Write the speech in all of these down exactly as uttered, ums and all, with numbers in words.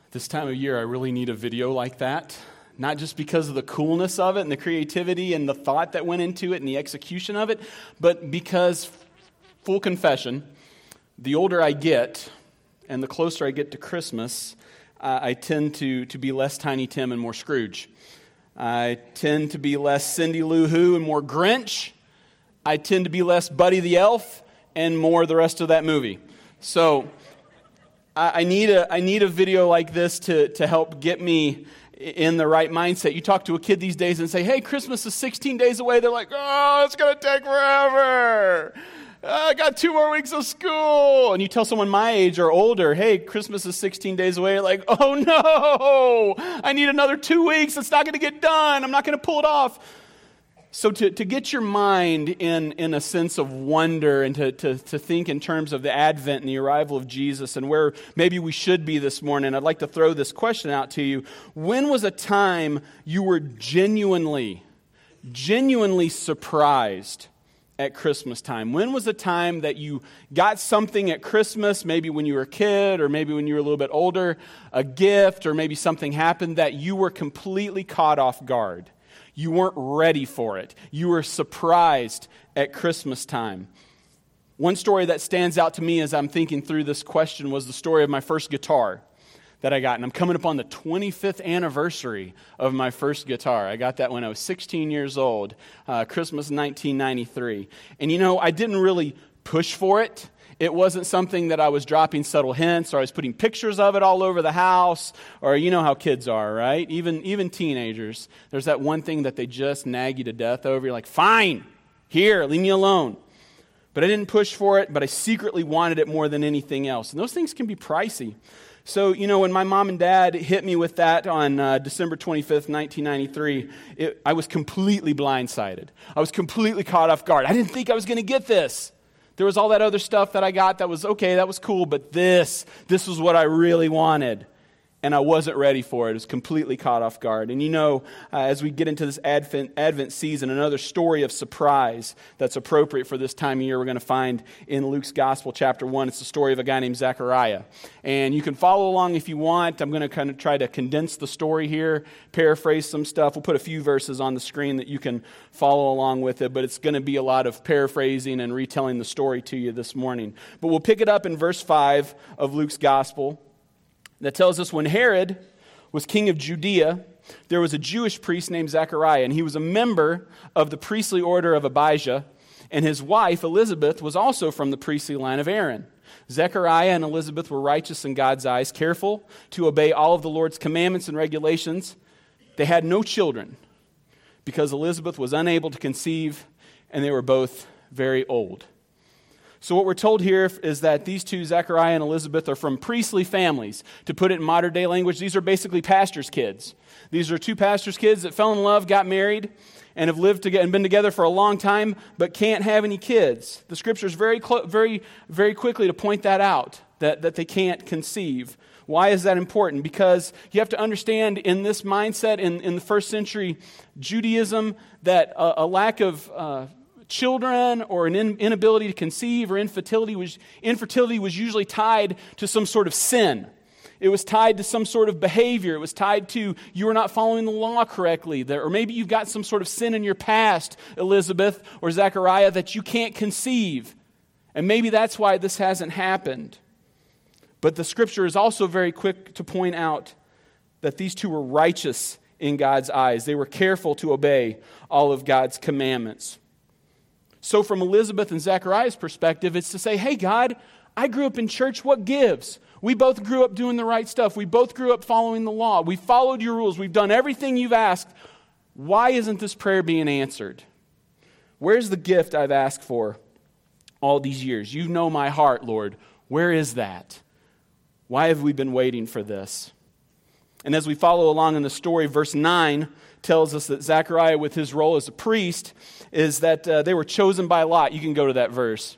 This time of year, I really need a video like that. Not just because of the coolness of it and the creativity and the thought that went into it and the execution of it, but because, full confession, the older I get and the closer I get to Christmas, uh, I tend to, to be less Tiny Tim and more Scrooge. I tend to be less Cindy Lou Who and more Grinch. I tend to be less Buddy the Elf and more the rest of that movie. So I need a I need a video like this to, to help get me in the right mindset. You talk to a kid these days and say, hey, Christmas is sixteen days away. They're like, oh, it's going to take forever. I got two more weeks of school. And you tell someone my age or older, hey, Christmas is sixteen days away. You're like, oh, no, I need another two weeks. It's not going to get done. I'm not going to pull it off. So to, to get your mind in, in a sense of wonder and to, to, to think in terms of the advent and the arrival of Jesus and where maybe we should be this morning, I'd like to throw this question out to you. When was a time you were genuinely, genuinely surprised at Christmas time? When was a time that you got something at Christmas, maybe when you were a kid or maybe when you were a little bit older, a gift or maybe something happened that you were completely caught off guard? You weren't ready for it. You were surprised at Christmas time. One story that stands out to me as I'm thinking through this question was the story of my first guitar that I got. And I'm coming up on the twenty-fifth anniversary of my first guitar. I got that when I was sixteen years old, uh, Christmas nineteen ninety-three. And you know, I didn't really push for it. It wasn't something that I was dropping subtle hints or I was putting pictures of it all over the house, or you know how kids are, right? Even even teenagers. There's that one thing that they just nag you to death over. You're like, fine, here, leave me alone. But I didn't push for it, but I secretly wanted it more than anything else. And those things can be pricey. So, you know, when my mom and dad hit me with that on uh, December twenty-fifth, nineteen ninety-three, it, I was completely blindsided. I was completely caught off guard. I didn't think I was going to get this. There was all that other stuff that I got that was okay, that was cool, but this, this was what I really wanted. And I wasn't ready for it. It was completely caught off guard. And you know, uh, as we get into this Advent, Advent season, another story of surprise that's appropriate for this time of year we're going to find in Luke's Gospel, chapter one. It's the story of a guy named Zechariah. And you can follow along if you want. I'm going to kind of try to condense the story here, paraphrase some stuff. We'll put a few verses on the screen that you can follow along with it, but it's going to be a lot of paraphrasing and retelling the story to you this morning. But we'll pick it up in verse five of Luke's Gospel. That tells us when Herod was king of Judea, there was a Jewish priest named Zechariah, and he was a member of the priestly order of Abijah, and his wife, Elizabeth, was also from the priestly line of Aaron. Zechariah and Elizabeth were righteous in God's eyes, careful to obey all of the Lord's commandments and regulations. They had no children because Elizabeth was unable to conceive, and they were both very old. So what we're told here is that these two, Zechariah and Elizabeth, are from priestly families. To put it in modern day language, these are basically pastors' kids. These are two pastors' kids that fell in love, got married, and have lived together and been together for a long time, but can't have any kids. The scriptures very, clo- very, very quickly to point that out, that, that they can't conceive. Why is that important? Because you have to understand in this mindset in, in the first century Judaism that a, a lack of uh, children or an in, inability to conceive or infertility was infertility was usually tied to some sort of sin. It was tied to some sort of behavior. It was tied to you were not following the law correctly. There, or maybe you've got some sort of sin in your past, Elizabeth or Zechariah, that you can't conceive. And maybe that's why this hasn't happened. But the scripture is also very quick to point out that these two were righteous in God's eyes. They were careful to obey all of God's commandments. So from Elizabeth and Zechariah's perspective, it's to say, hey, God, I grew up in church. What gives? We both grew up doing the right stuff. We both grew up following the law. We followed your rules. We've done everything you've asked. Why isn't this prayer being answered? Where's the gift I've asked for all these years? You know my heart, Lord. Where is that? Why have we been waiting for this? And as we follow along in the story, verse nine tells us that Zechariah, with his role as a priest, is that uh, they were chosen by lot. You can go to that verse.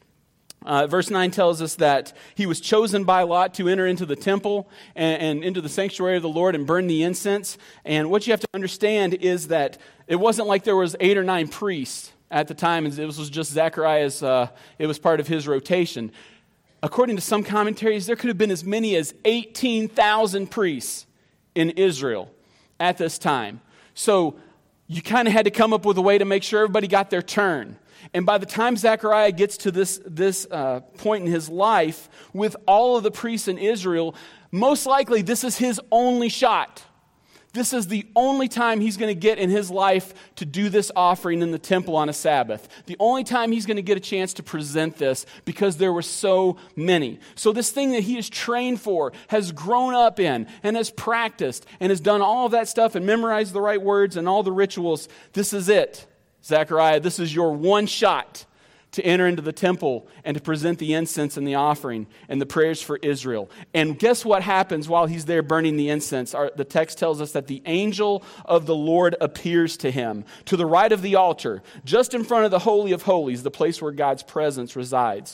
Uh, verse nine tells us that he was chosen by lot to enter into the temple and, and into the sanctuary of the Lord and burn the incense. And what you have to understand is that it wasn't like there was eight or nine priests at the time. It was just Zechariah's, uh, it was part of his rotation. according to some commentaries, there could have been as many as eighteen thousand priests in Israel at this time. So you kind of had to come up with a way to make sure everybody got their turn. And by the time Zechariah gets to this, this uh, point in his life, with all of the priests in Israel, most likely this is his only shot. This is the only time he's going to get in his life to do this offering in the temple on a Sabbath. The only time he's going to get a chance to present this, because there were so many. So this thing that he is trained for, has grown up in, and has practiced, and has done all of that stuff and memorized the right words and all the rituals. This is it, Zechariah. This is your one shot to enter into the temple and to present the incense and the offering and the prayers for Israel. And guess what happens while he's there burning the incense? Our, the text tells us that the angel of the Lord appears to him to the right of the altar, just in front of the Holy of Holies, the place where God's presence resides.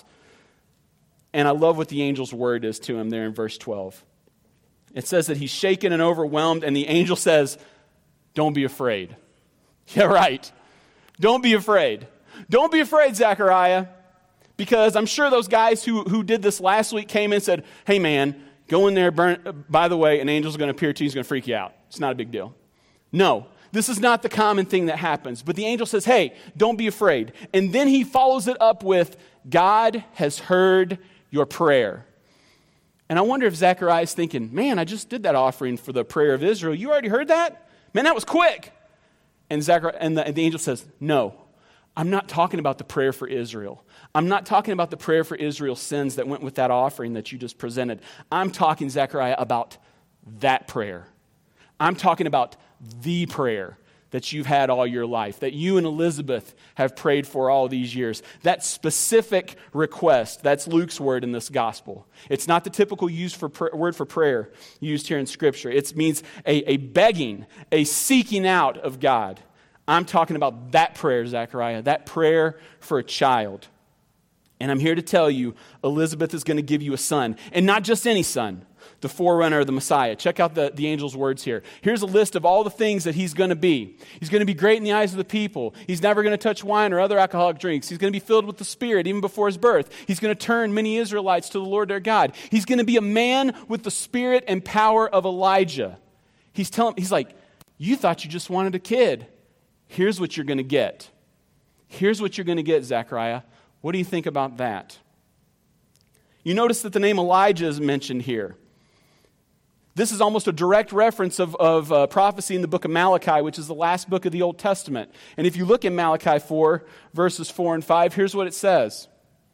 And I love what the angel's word is to him there in verse twelve. It says that he's shaken and overwhelmed, and the angel says, "Don't be afraid." Yeah, right. Don't be afraid. Don't be afraid, Zechariah, because I'm sure those guys who, who did this last week came in and said, "Hey, man, go in there, burn. By the way, an angel's going to appear to you. He's going to freak you out. It's not a big deal." No, this is not the common thing that happens. But the angel says, "Hey, don't be afraid." And then he follows it up with, "God has heard your prayer." And I wonder if Zechariah is thinking, "Man, I just did that offering for the prayer of Israel. You already heard that? Man, that was quick." And Zechariah, and the, and the angel says, "No. I'm not talking about the prayer for Israel. I'm not talking about the prayer for Israel's sins that went with that offering that you just presented. I'm talking, Zechariah, about that prayer. I'm talking about the prayer that you've had all your life, that you and Elizabeth have prayed for all these years. That specific request, that's Luke's word in this gospel. It's not the typical use for pr- word for prayer used here in Scripture. It means a, a begging, a seeking out of God. I'm talking about that prayer, Zechariah, that prayer for a child. And I'm here to tell you, Elizabeth is going to give you a son. And not just any son, the forerunner of the Messiah. Check out the, the angel's words here. Here's a list of all the things that he's going to be. He's going to be great in the eyes of the people. He's never going to touch wine or other alcoholic drinks. He's going to be filled with the Spirit even before his birth. He's going to turn many Israelites to the Lord their God. He's going to be a man with the spirit and power of Elijah. He's telling, he's like, "You thought you just wanted a kid. Here's what you're going to get. Here's what you're going to get, Zechariah." What do you think about that? You notice that the name Elijah is mentioned here. This is almost a direct reference of, of uh, prophecy in the book of Malachi, which is the last book of the Old Testament. And if you look in Malachi four, verses four and five, here's what it says.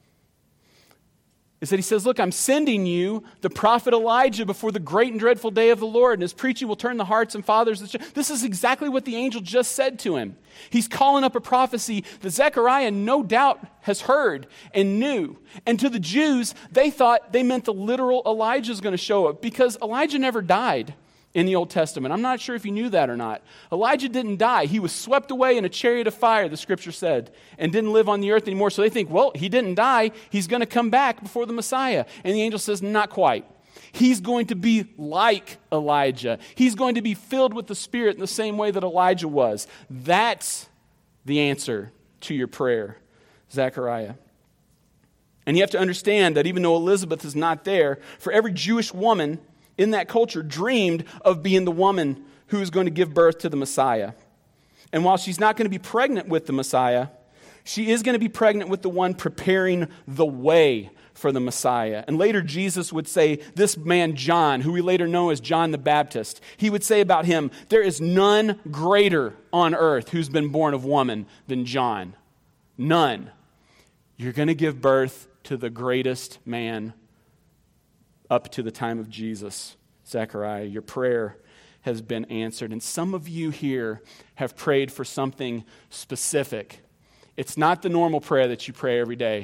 Is that he says, "Look, I'm sending you the prophet Elijah before the great and dreadful day of the Lord, and his preaching will turn the hearts and fathers." This is exactly what the angel just said to him. He's calling up a prophecy that Zechariah no doubt has heard and knew. And to the Jews, they thought they meant the literal Elijah is going to show up, because Elijah never died in the Old Testament. I'm not sure if you knew that or not. Elijah didn't die. He was swept away in a chariot of fire, the scripture said, and didn't live on the earth anymore. So they think, well, he didn't die. He's going to come back before the Messiah. And the angel says, not quite. He's going to be like Elijah. He's going to be filled with the Spirit in the same way that Elijah was. That's the answer to your prayer, Zechariah. And you have to understand that even though Elizabeth is not there, for every Jewish woman in that culture dreamed of being the woman who is going to give birth to the Messiah. And while she's not going to be pregnant with the Messiah, she is going to be pregnant with the one preparing the way for the Messiah. And later Jesus would say, this man John, who we later know as John the Baptist, he would say about him, there is none greater on earth who's been born of woman than John. None. You're going to give birth to the greatest man up to the time of Jesus, Zechariah. Your prayer has been answered. And some of you here have prayed for something specific. It's not the normal prayer that you pray every day.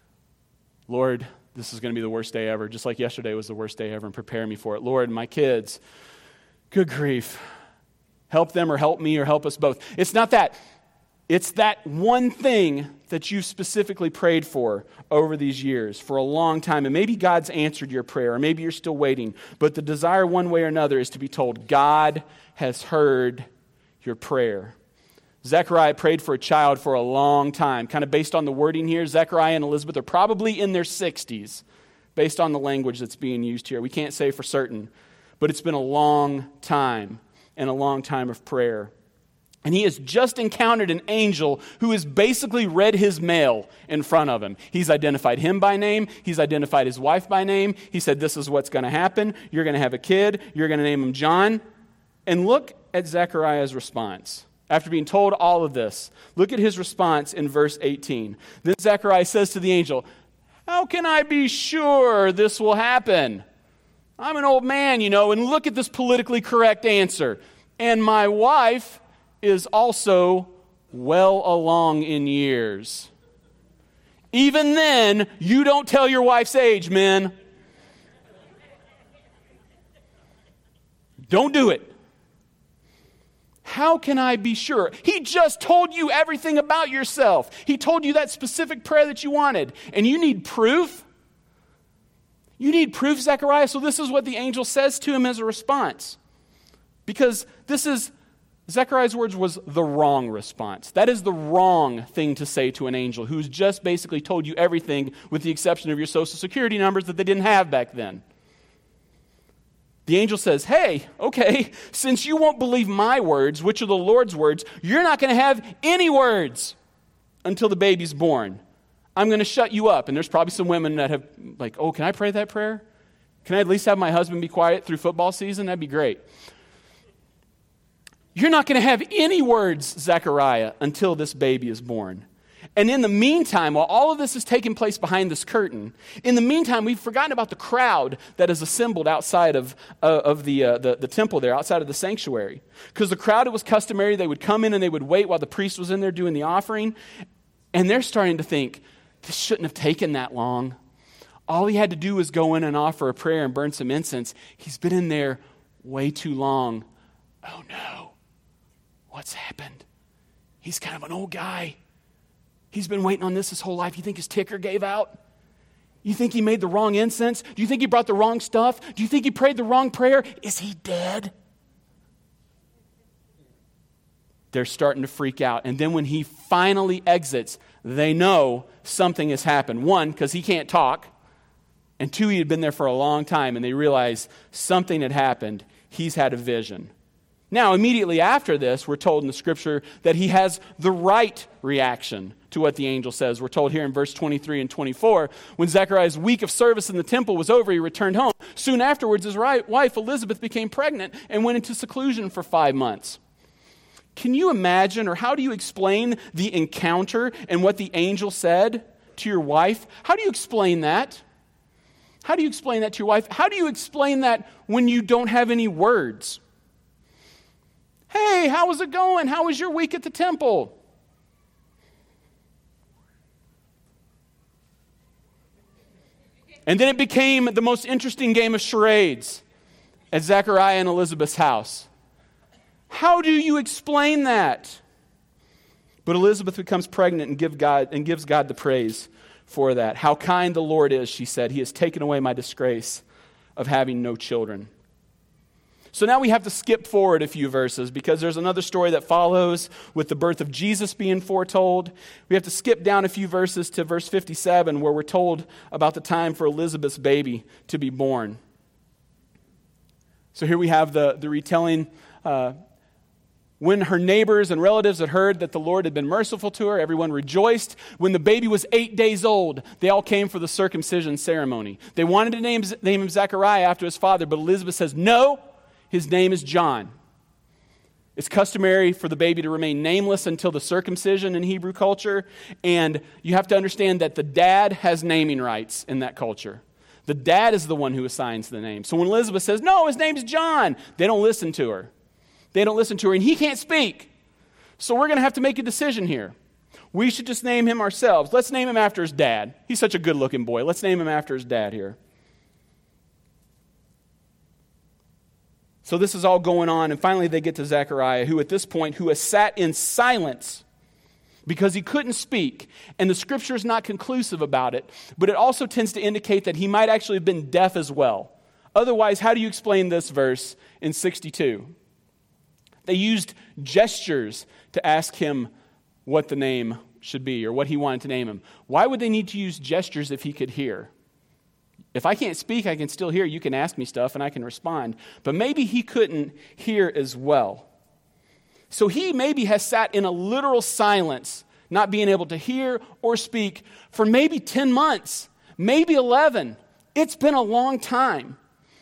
Lord, this is going to be the worst day ever, just like yesterday was the worst day ever, and prepare me for it. Lord, my kids, good grief. Help them or help me or help us both. It's not that. It's that one thing that you specifically prayed for over these years for a long time. And maybe God's answered your prayer, or maybe you're still waiting. But the desire one way or another is to be told, God has heard your prayer. Zechariah prayed for a child for a long time. Kind of based on the wording here, Zechariah and Elizabeth are probably in their sixties based on the language that's being used here. We can't say for certain, but it's been a long time and a long time of prayer. And he has just encountered an angel who has basically read his mail in front of him. He's identified him by name. He's identified his wife by name. He said, this is what's going to happen. You're going to have a kid. You're going to name him John. And look at Zechariah's response. After being told all of this, look at his response in verse eighteen. Then Zechariah says to the angel, how can I be sure this will happen? I'm an old man, you know, and look at this politically correct answer. And my wife is also well along in years. Even then, you don't tell your wife's age, men. Don't do it. How can I be sure? He just told you everything about yourself. He told you that specific prayer that you wanted. And you need proof? You need proof, Zechariah? So this is what the angel says to him as a response. Because this is, Zechariah's words was the wrong response. That is the wrong thing to say to an angel who's just basically told you everything with the exception of your social security numbers that they didn't have back then. The angel says, hey, okay, since you won't believe my words, which are the Lord's words, you're not going to have any words until the baby's born. I'm going to shut you up. And there's probably some women that have like, oh, can I pray that prayer? Can I at least have my husband be quiet through football season? That'd be great. You're not going to have any words, Zechariah, until this baby is born. And in the meantime, while all of this is taking place behind this curtain, in the meantime, we've forgotten about the crowd that is assembled outside of, uh, of the, uh, the, the temple there, outside of the sanctuary. Because the crowd, it was customary, they would come in and they would wait while the priest was in there doing the offering. And they're starting to think, this shouldn't have taken that long. All he had to do was go in and offer a prayer and burn some incense. He's been in there way too long. Oh no, what's happened? He's kind of an old guy. He's been waiting on this his whole life. You think his ticker gave out? You think he made the wrong incense? Do you think he brought the wrong stuff? Do you think he prayed the wrong prayer? Is he dead? They're starting to freak out. And then when he finally exits, they know something has happened. One, because he can't talk. And two, he had been there for a long time, and they realize something had happened. He's had a vision. Now, immediately after this, we're told in the scripture that he has the right reaction to what the angel says. We're told here in verse twenty-three and twenty-four, when Zechariah's week of service in the temple was over, he returned home. Soon afterwards, his wife Elizabeth became pregnant and went into seclusion for five months. Can you imagine, or how do you explain the encounter and what the angel said to your wife? How do you explain that? How do you explain that to your wife? How do you explain that when you don't have any words? Hey, how was it going? How was your week at the temple? And then it became the most interesting game of charades at Zechariah and Elizabeth's house. How do you explain that? But Elizabeth becomes pregnant and, give God, and gives God the praise for that. How kind the Lord is, she said. He has taken away my disgrace of having no children. So now we have to skip forward a few verses because there's another story that follows with the birth of Jesus being foretold. We have to skip down a few verses to verse fifty-seven where we're told about the time for Elizabeth's baby to be born. So here we have the, the retelling. Uh, when her neighbors and relatives had heard that the Lord had been merciful to her, everyone rejoiced. When the baby was eight days old, they all came for the circumcision ceremony. They wanted to name, name him Zechariah after his father, but Elizabeth says, no, his name is John. It's customary for the baby to remain nameless until the circumcision in Hebrew culture, and you have to understand that the dad has naming rights in that culture. The dad is the one who assigns the name. So when Elizabeth says, no, his name's John, they don't listen to her. They don't listen to her, and he can't speak. So we're going to have to make a decision here. We should just name him ourselves. Let's name him after his dad. He's such a good-looking boy. Let's name him after his dad here. So this is all going on, and finally they get to Zechariah, who at this point, who has sat in silence because he couldn't speak. And the scripture is not conclusive about it, but it also tends to indicate that he might actually have been deaf as well. Otherwise, how do you explain this verse in sixty-two? They used gestures to ask him what the name should be or what he wanted to name him. Why would they need to use gestures if he could hear? If I can't speak, I can still hear. You can ask me stuff and I can respond. But maybe he couldn't hear as well. So he maybe has sat in a literal silence, not being able to hear or speak for maybe ten months, maybe eleven. It's been a long time.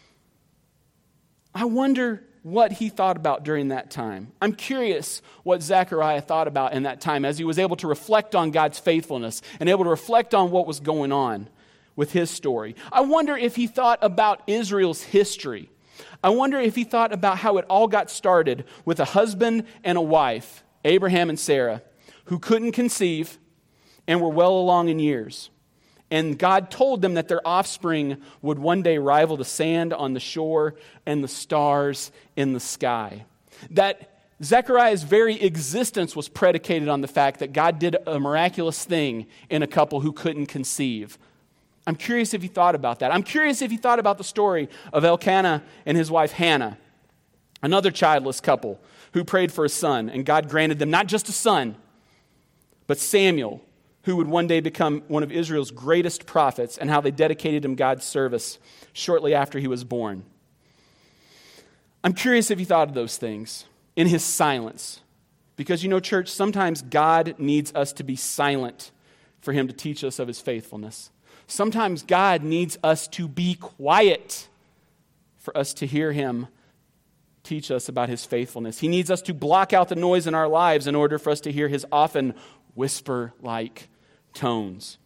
I wonder what he thought about during that time. I'm curious what Zechariah thought about in that time as he was able to reflect on God's faithfulness and able to reflect on what was going on with his story. I wonder if he thought about Israel's history. I wonder if he thought about how it all got started with a husband and a wife, Abraham and Sarah, who couldn't conceive and were well along in years. And God told them that their offspring would one day rival the sand on the shore and the stars in the sky. That Zechariah's very existence was predicated on the fact that God did a miraculous thing in a couple who couldn't conceive. I'm curious if he thought about that. I'm curious if he thought about the story of Elkanah and his wife Hannah, another childless couple who prayed for a son, and God granted them not just a son, but Samuel, who would one day become one of Israel's greatest prophets, and how they dedicated him God's service shortly after he was born. I'm curious if he thought of those things in his silence. Because, you know, church, sometimes God needs us to be silent for him to teach us of his faithfulness. Sometimes God needs us to be quiet for us to hear him teach us about his faithfulness. He needs us to block out the noise in our lives in order for us to hear his often whisper-like tones.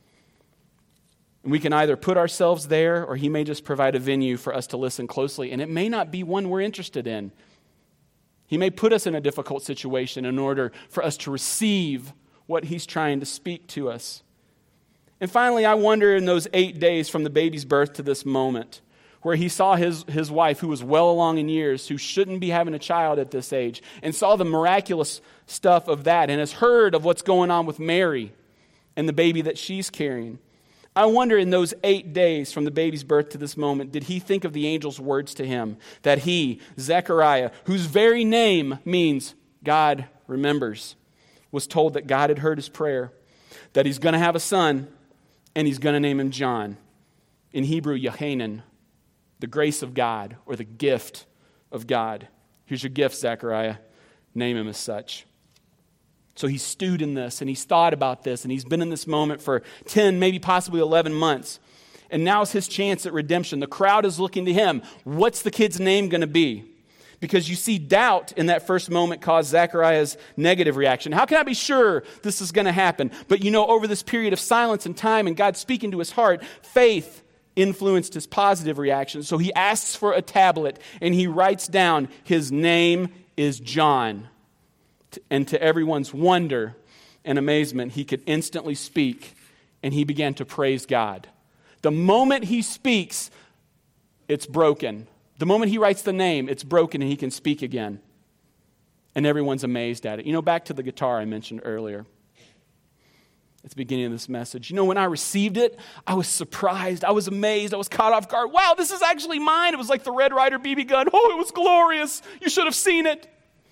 And we can either put ourselves there, or he may just provide a venue for us to listen closely, and it may not be one we're interested in. He may put us in a difficult situation in order for us to receive what he's trying to speak to us. And finally, I wonder in those eight days from the baby's birth to this moment, where he saw his, his wife, who was well along in years, who shouldn't be having a child at this age, and saw the miraculous stuff of that, and has heard of what's going on with Mary and the baby that she's carrying. I wonder in those eight days from the baby's birth to this moment, did he think of the angel's words to him, that he, Zechariah, whose very name means God remembers, was told that God had heard his prayer, that he's going to have a son, and he's going to name him John. In Hebrew, Yohanan, the grace of God, or the gift of God. Here's your gift, Zechariah. Name him as such. So he's stewed in this, and he's thought about this, and he's been in this moment for ten, maybe possibly eleven months. And now's his chance at redemption. The crowd is looking to him. What's the kid's name going to be? Because you see, doubt in that first moment caused Zechariah's negative reaction. How can I be sure this is going to happen? But you know, over this period of silence and time and God speaking to his heart, faith influenced his positive reaction. So he asks for a tablet and he writes down, his name is John. And to everyone's wonder and amazement, he could instantly speak, and he began to praise God. The moment he speaks, it's broken. The moment he writes the name, it's broken and he can speak again. And everyone's amazed at it. You know, back to the guitar I mentioned earlier at the beginning of this message. You know, when I received it, I was surprised. I was amazed. I was caught off guard. Wow, this is actually mine. It was like the Red Ryder B B gun. Oh, it was glorious. You should have seen it.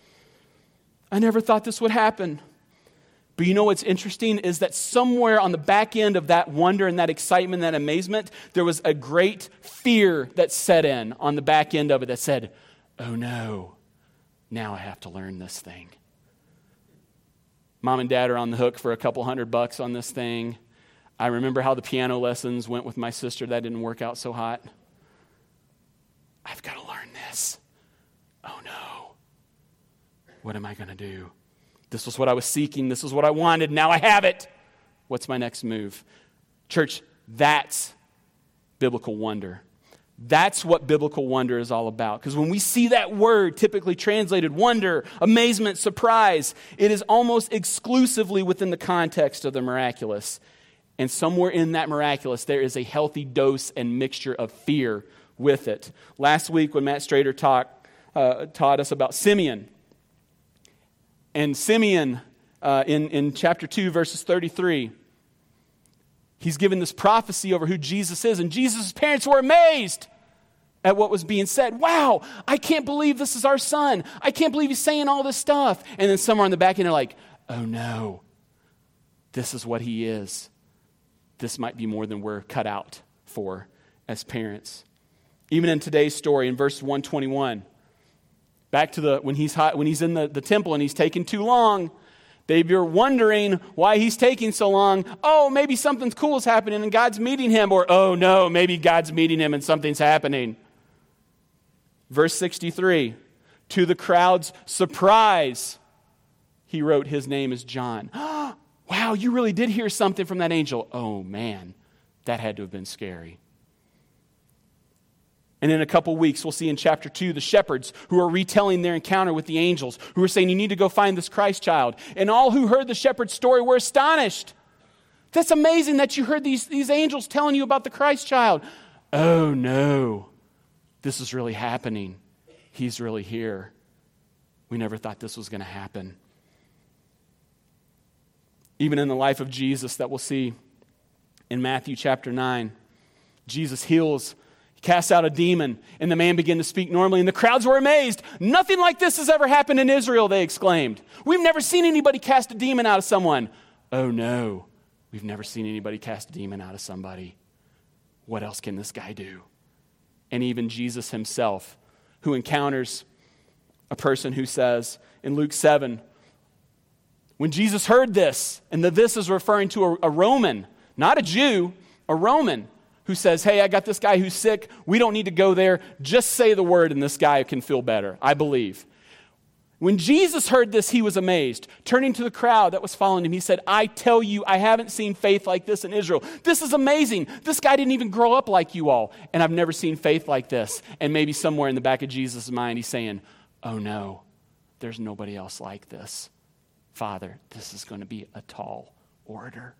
I never thought this would happen. But you know what's interesting is that somewhere on the back end of that wonder and that excitement, that amazement, there was a great fear that set in on the back end of it that said, oh no, now I have to learn this thing. Mom and Dad are on the hook for a couple hundred bucks on this thing. I remember how the piano lessons went with my sister. That didn't work out so hot. I've got to learn this. Oh no. What am I going to do? This was what I was seeking. This was what I wanted. Now I have it. What's my next move? Church, that's biblical wonder. That's what biblical wonder is all about. Because when we see that word typically translated wonder, amazement, surprise, it is almost exclusively within the context of the miraculous. And somewhere in that miraculous, there is a healthy dose and mixture of fear with it. Last week when Matt Strader talk, uh, taught us about Simeon, and Simeon, uh, in, in chapter two, verses thirty-three, he's given this prophecy over who Jesus is. And Jesus' parents were amazed at what was being said. Wow, I can't believe this is our son. I can't believe he's saying all this stuff. And then somewhere on the back end, they're like, oh no, this is what he is. This might be more than we're cut out for. as parents. Even in today's story, in verse one twenty-one, back to the when he's hot, when he's in the, the temple and he's taking too long, they were wondering why he's taking so long. Oh, maybe something cool is happening and God's meeting him. Or, oh no, maybe God's meeting him and something's happening. Verse sixty-three, to the crowd's surprise, he wrote, his name is John. Wow, you really did hear something from that angel. Oh man, that had to have been scary. And in a couple weeks, we'll see in chapter two, the shepherds who are retelling their encounter with the angels, who are saying, you need to go find this Christ child. And all who heard the shepherd's story were astonished. That's amazing that you heard these, these angels telling you about the Christ child. Oh no, this is really happening. He's really here. We never thought this was going to happen. Even in the life of Jesus that we'll see in Matthew chapter nine, Jesus heals, he casts out a demon, and the man began to speak normally, and the crowds were amazed. Nothing like this has ever happened in Israel, they exclaimed. We've never seen anybody cast a demon out of someone. Oh no, we've never seen anybody cast a demon out of somebody. What else can this guy do? And even Jesus himself, who encounters a person who says in Luke seven, when Jesus heard this, and the this is referring to a, a Roman, not a Jew, a Roman, who says, hey, I got this guy who's sick. We don't need to go there. Just say the word and this guy can feel better, I believe. When Jesus heard this, he was amazed. Turning to the crowd that was following him, he said, I tell you, I haven't seen faith like this in Israel. This is amazing. This guy didn't even grow up like you all, and I've never seen faith like this. And maybe somewhere in the back of Jesus' mind, he's saying, oh no, there's nobody else like this. Father, this is going to be a tall order.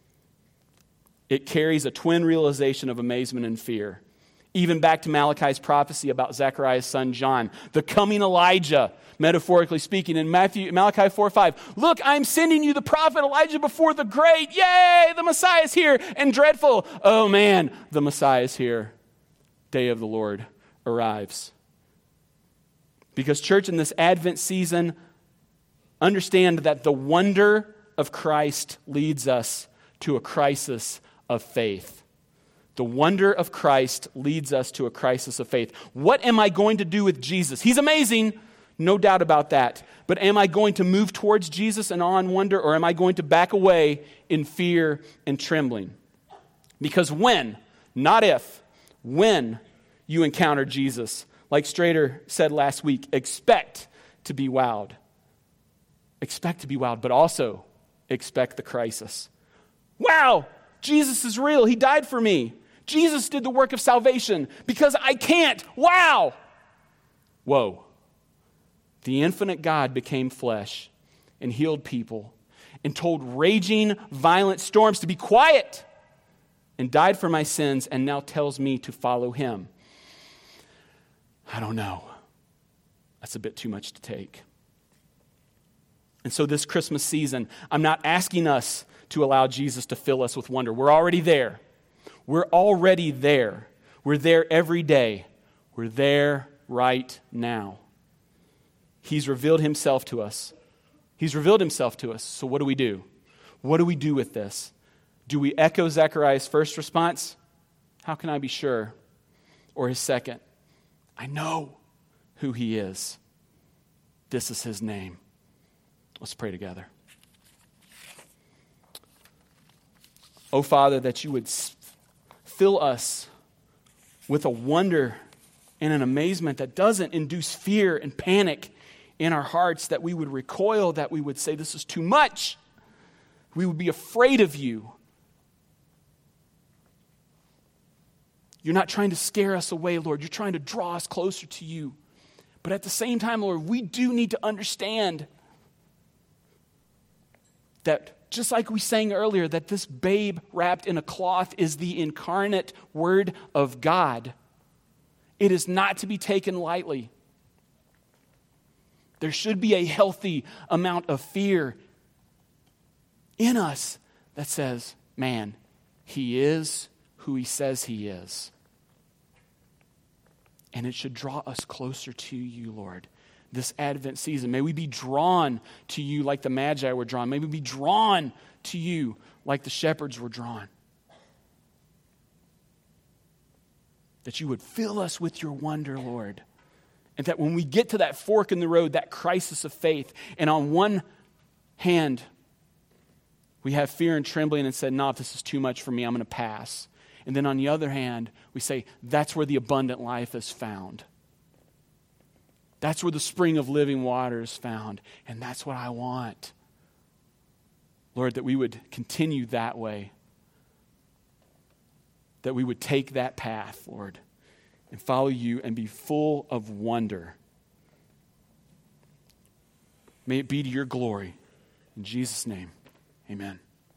It carries a twin realization of amazement and fear. Even back to Malachi's prophecy about Zechariah's son John, the coming Elijah, metaphorically speaking, in Matthew, Malachi four five. Look, I'm sending you the prophet Elijah before the great. Yay, the Messiah is here. And dreadful, oh man, the Messiah is here. Day of the Lord arrives. Because church, in this Advent season, understand that the wonder of Christ leads us to a crisis of faith. The wonder of Christ leads us to a crisis of faith. What am I going to do with Jesus? He's amazing, no doubt about that. But am I going to move towards Jesus in awe and wonder, or am I going to back away in fear and trembling? Because when, not if, when you encounter Jesus, like Strader said last week, expect to be wowed. Expect to be wowed, but also expect the crisis. Wow, Jesus is real. He died for me. Jesus did the work of salvation because I can't. Wow. Whoa. The infinite God became flesh and healed people and told raging, violent storms to be quiet and died for my sins and now tells me to follow him. I don't know. That's a bit too much to take. And so this Christmas season, I'm not asking us to allow Jesus to fill us with wonder. We're already there. We're already there. We're there every day. We're there right now. He's revealed himself to us. He's revealed himself to us. So what do we do? What do we do with this? Do we echo Zechariah's first response? How can I be sure? Or his second? I know who he is. This is his name. Let's pray together. Oh, Father, that you would fill us with a wonder and an amazement that doesn't induce fear and panic in our hearts, that we would recoil, that we would say, this is too much. We would be afraid of you. You're not trying to scare us away, Lord. You're trying to draw us closer to you. But at the same time, Lord, we do need to understand that just like we sang earlier, that this babe wrapped in a cloth is the incarnate Word of God. It is not to be taken lightly. There should be a healthy amount of fear in us that says, man, he is who he says he is. And it should draw us closer to you, Lord. This Advent season, may we be drawn to you like the Magi were drawn. May we be drawn to you like the shepherds were drawn. that you would fill us with your wonder, Lord. And that when we get to that fork in the road, that crisis of faith, and on one hand, we have fear and trembling and said, no, if this is too much for me, I'm going to pass. And then on the other hand, we say, that's where the abundant life is found. That's where the spring of living water is found. And that's what I want. Lord, that we would continue that way. That we would take that path, Lord, and follow you and be full of wonder. May it be to your glory. In Jesus' name, amen.